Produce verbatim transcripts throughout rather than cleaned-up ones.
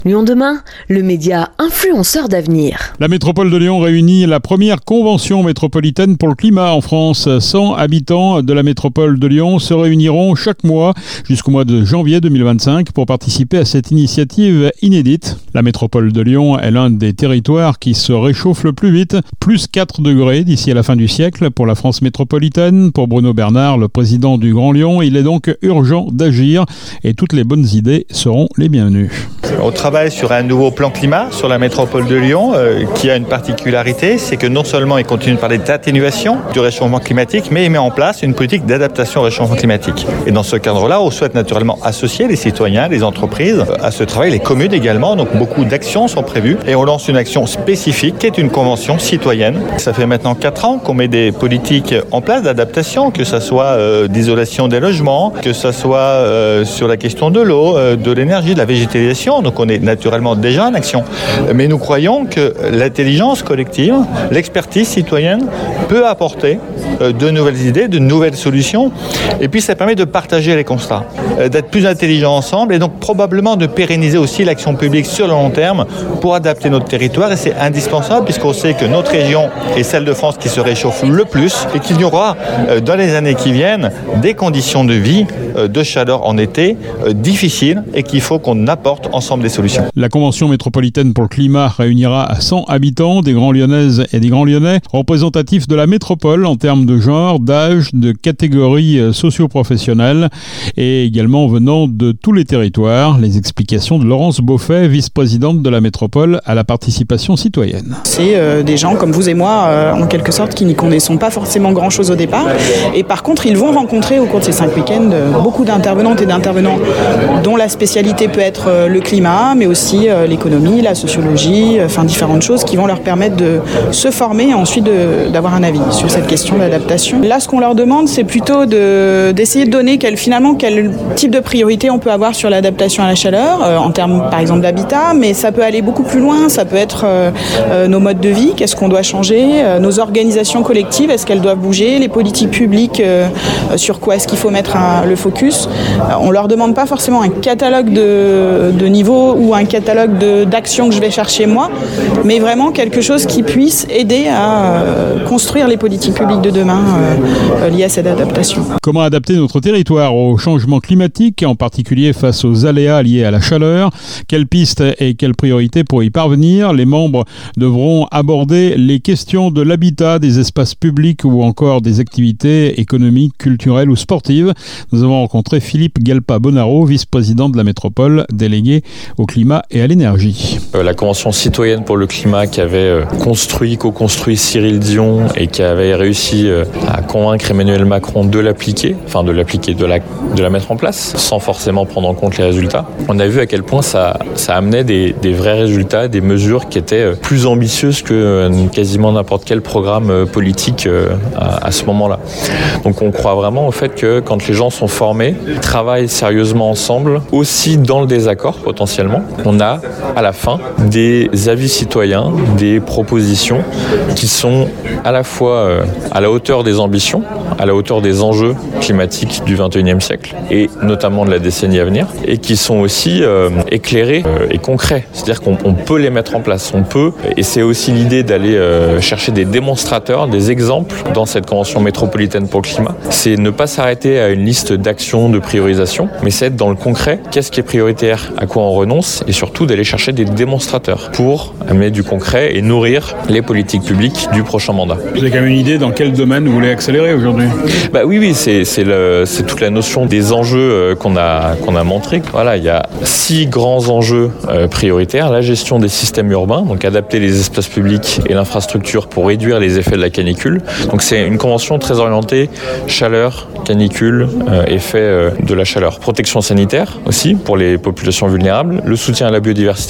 Lyon demain, le média influenceur d'avenir. La métropole de Lyon réunit la première convention métropolitaine pour le climat en France. cent habitants de la métropole de Lyon se réuniront chaque mois jusqu'au mois de janvier deux mille vingt-cinq pour participer à cette initiative inédite. La métropole de Lyon est l'un des territoires qui se réchauffe le plus vite, plus quatre degrés d'ici à la fin du siècle pour la France métropolitaine. Pour Bruno Bernard, le président du Grand Lyon, il est donc urgent d'agir et toutes les bonnes idées seront les bienvenues. On travaille sur un nouveau plan climat sur la métropole de Lyon euh, qui a une particularité, c'est que non seulement il continue de parler d'atténuation du réchauffement climatique, mais il met en place une politique d'adaptation au réchauffement climatique. Et dans ce cadre-là, on souhaite naturellement associer les citoyens, les entreprises à ce travail, les communes également. Donc beaucoup d'actions sont prévues et on lance une action spécifique qui est une convention citoyenne. Ça fait maintenant quatre ans qu'on met des politiques en place d'adaptation, que ce soit euh, d'isolation des logements, que ce soit euh, sur la question de l'eau, euh, de l'énergie, de la végétalisation. Donc on est naturellement déjà en action. Mais nous croyons que l'intelligence collective, l'expertise citoyenne peut apporter de nouvelles idées, de nouvelles solutions. Et puis ça permet de partager les constats, d'être plus intelligents ensemble et donc probablement de pérenniser aussi l'action publique sur le long terme pour adapter notre territoire. Et c'est indispensable puisqu'on sait que notre région est celle de France qui se réchauffe le plus et qu'il y aura dans les années qui viennent des conditions de vie, de chaleur en été difficiles et qu'il faut qu'on apporte ensemble des solutions. La convention métropolitaine pour le climat réunira cent habitants, des Grands Lyonnaises et des Grands Lyonnais, représentatifs de la métropole en termes de genre, d'âge, de catégories socio-professionnelles et également venant de tous les territoires. Les explications de Laurence Beaufet, vice-présidente de la métropole à la participation citoyenne. C'est euh, des gens comme vous et moi, euh, en quelque sorte, qui n'y connaissons pas forcément grand-chose au départ. Et par contre, ils vont rencontrer au cours de ces cinq week-ends euh, beaucoup d'intervenantes et d'intervenants dont la spécialité peut être euh, le climat, mais aussi euh, l'économie, la sociologie, euh, enfin différentes choses qui vont leur permettre de se former et ensuite de, d'avoir un avis sur cette question d'adaptation. Là, ce qu'on leur demande, c'est plutôt de, d'essayer de donner quel, finalement quel type de priorité on peut avoir sur l'adaptation à la chaleur, euh, en termes par exemple d'habitat, mais ça peut aller beaucoup plus loin, ça peut être euh, euh, nos modes de vie, qu'est-ce qu'on doit changer, euh, nos organisations collectives, est-ce qu'elles doivent bouger, les politiques publiques, euh, sur quoi est-ce qu'il faut mettre un, le focus. Euh, on leur demande pas forcément un catalogue de, de niveaux ou un catalogue de, d'actions que je vais chercher moi, mais vraiment quelque chose qui puisse aider à euh, construire les politiques publiques de demain euh, liées à cette adaptation. Comment adapter notre territoire au changement climatique, en particulier face aux aléas liés à la chaleur? Quelles pistes et quelles priorités pour y parvenir? Les membres devront aborder les questions de l'habitat, des espaces publics ou encore des activités économiques, culturelles ou sportives. Nous avons rencontré Philippe Galpa-Bonaro, vice-président de la métropole, délégué au climat et à l'énergie. Euh, la Convention citoyenne pour le climat qui avait euh, construit, co-construit Cyril Dion et qui avait réussi euh, à convaincre Emmanuel Macron de l'appliquer, enfin de l'appliquer, de la, de la mettre en place, sans forcément prendre en compte les résultats. On a vu à quel point ça, ça amenait des, des vrais résultats, des mesures qui étaient euh, plus ambitieuses que euh, quasiment n'importe quel programme euh, politique euh, à, à ce moment-là. Donc on croit vraiment au fait que quand les gens sont formés, travaillent sérieusement ensemble, aussi dans le désaccord potentiellement, on a à la fin des avis citoyens, des propositions qui sont à la fois euh, à la hauteur des ambitions, à la hauteur des enjeux climatiques du vingt et unième siècle et notamment de la décennie à venir, et qui sont aussi euh, éclairés euh, et concrets. C'est-à-dire qu'on on peut les mettre en place, on peut, et c'est aussi l'idée d'aller euh, chercher des démonstrateurs, des exemples dans cette convention métropolitaine pour le climat. C'est ne pas s'arrêter à une liste d'actions, de priorisation, mais c'est être dans le concret, qu'est-ce qui est prioritaire, à quoi on renonce, et surtout d'aller chercher des démonstrateurs pour amener du concret et nourrir les politiques publiques du prochain mandat. Vous avez quand même une idée dans quel domaine vous voulez accélérer aujourd'hui? Bah oui, oui, c'est, c'est, le, c'est toute la notion des enjeux qu'on a, qu'on a montré. Voilà, il y a six grands enjeux euh, prioritaires. La gestion des systèmes urbains, donc adapter les espaces publics et l'infrastructure pour réduire les effets de la canicule. Donc c'est une convention très orientée chaleur, canicule, euh, effet euh, de la chaleur. Protection sanitaire aussi pour les populations vulnérables, le soutien à la biodiversité, les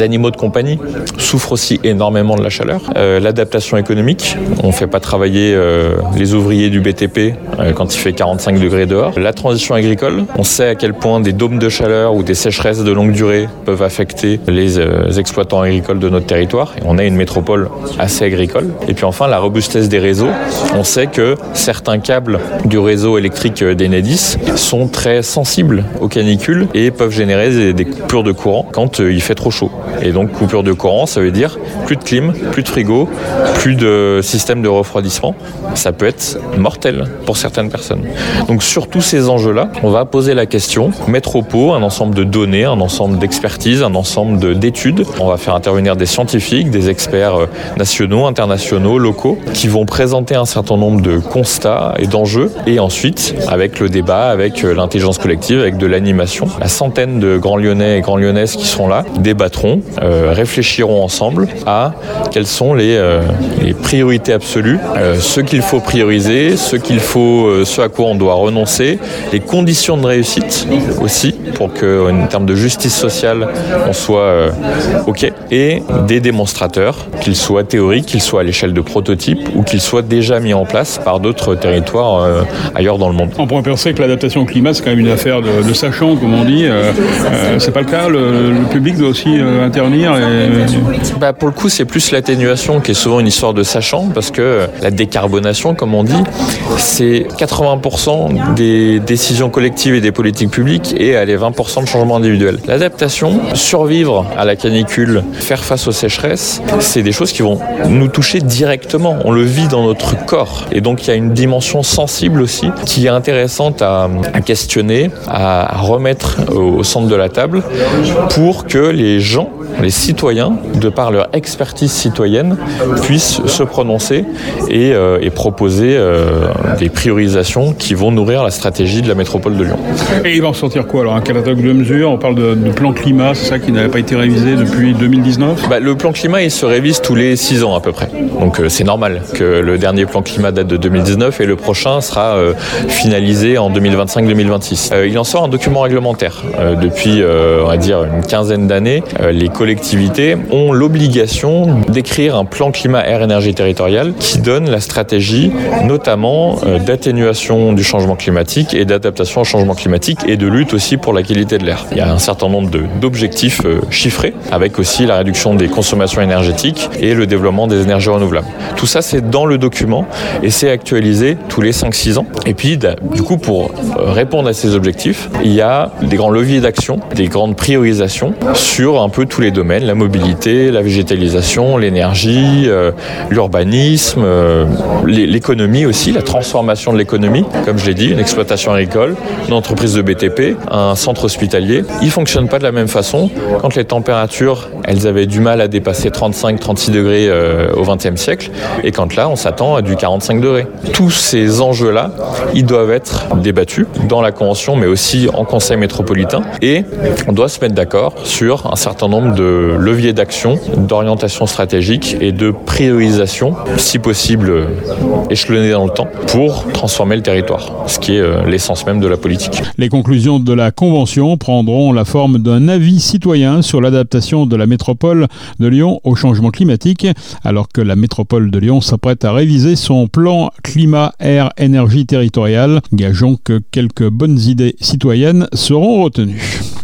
animaux de compagnie souffrent aussi énormément de la chaleur. Euh, l'adaptation économique, on ne fait pas travailler euh, les ouvriers du B T P euh, quand il fait quarante-cinq degrés dehors. La transition agricole, on sait à quel point des dômes de chaleur ou des sécheresses de longue durée peuvent affecter les euh, exploitants agricoles de notre territoire. Et on a une métropole assez agricole. Et puis enfin, la robustesse des réseaux. On sait que certains câbles du réseau électrique d'Enedis sont très sensibles aux canicules et peuvent générer des, des coupures de courant quand euh, il fait trop chaud. Et donc, coupure de courant, ça veut dire plus de clim, plus de frigo, plus de système de refroidissement. Ça peut être mortel pour certaines personnes. Donc, sur tous ces enjeux-là, on va poser la question, mettre au pot un ensemble de données, un ensemble d'expertises, un ensemble de, d'études. On va faire intervenir des scientifiques, des experts nationaux, internationaux, locaux, qui vont présenter un certain nombre de constats et d'enjeux. Et ensuite, avec le débat, avec l'intelligence collective, avec de l'animation, la centaine de grands Lyonnais et grands Lyonnaises qui seront là débattront, euh, réfléchiront ensemble à quelles sont les, euh, les priorités absolues, euh, ce qu'il faut prioriser, ce qu'il faut, euh, ce à quoi on doit renoncer, les conditions de réussite aussi, pour qu'en termes de justice sociale, on soit euh, OK, et des démonstrateurs, qu'ils soient théoriques, qu'ils soient à l'échelle de prototypes ou qu'ils soient déjà mis en place par d'autres territoires euh, ailleurs dans le monde. On pourrait penser que l'adaptation au climat, c'est quand même une affaire de, de sachants, comme on dit. Euh, euh, c'est pas le cas, le, le public doit aussi euh, intervenir. Et... Bah, pour le coup, c'est plus l'atténuation qui est souvent une histoire de sachants, parce que la décarbonation, comme on dit, c'est quatre-vingts pour cent des décisions collectives et des politiques publiques et les vingt pour cent de changement individuel. L'adaptation, survivre à la canicule, faire face aux sécheresses, c'est des choses qui vont nous toucher directement. On le vit dans notre corps. Et donc, il y a une dimension sensible aussi qui est intéressante à, à questionner, à, à remettre au, au centre de la table pour que les gens, les citoyens, de par leur expertise citoyenne, puissent se prononcer et, euh, et proposer euh, des priorisations qui vont nourrir la stratégie de la métropole de Lyon. Et il va en sortir quoi alors? Un catalogue de mesures? On parle de, de plan climat, c'est ça qui n'avait pas été révisé depuis deux mille dix-neuf? Bah, le plan climat, il se révise tous les six ans à peu près. Donc euh, c'est normal que le dernier plan climat date de deux mille dix-neuf et le prochain sera euh, finalisé en deux mille vingt-cinq deux mille vingt-six. Euh, il en sort un document réglementaire. Euh, depuis, euh, on va dire, une quinzaine d'années, euh, les collectivités ont l'obligation d'écrire un plan climat air énergie territorial qui donne la stratégie, notamment euh, d'atténuation du changement climatique et d'adaptation au changement climatique et de lutte aussi pour la qualité de l'air. Il y a un certain nombre de, d'objectifs euh, chiffrés, avec aussi la réduction des consommations énergétiques et le développement des énergies renouvelables. Tout ça, c'est dans le document et c'est actualisé tous les cinq six ans. Et puis, du coup, pour répondre à ces objectifs, il y a des grands leviers d'action, des grandes priorisations sur un peu tous les domaines, la mobilité, la végétalisation, l'énergie, euh, l'urbanisme, euh, l'économie aussi, la transformation de l'économie, comme je l'ai dit, une exploitation agricole, une entreprise de B T P, un centre hospitalier. Ils ne fonctionnent pas de la même façon. Quand les températures, elles avaient du mal à dépasser trente-cinq trente-six degrés euh, au vingtième siècle, et quand là, on s'attend à du quarante-cinq degrés. Tous ces enjeux-là, ils doivent être débattus dans la Convention, mais aussi en Conseil métropolitain, et on doit se mettre d'accord sur un certain nombre de leviers d'action, d'orientation stratégique et de priorisation, si possible échelonnés dans le temps, pour transformer le territoire, ce qui est l'essence même de la politique. Les conclusions de la Convention prendront la forme d'un avis citoyen sur l'adaptation de la métropole de Lyon au changement climatique, alors que la métropole de Lyon s'apprête à réviser son plan climat-air-énergie territorial. Gageons que quelques bonnes idées citoyennes seront retenues.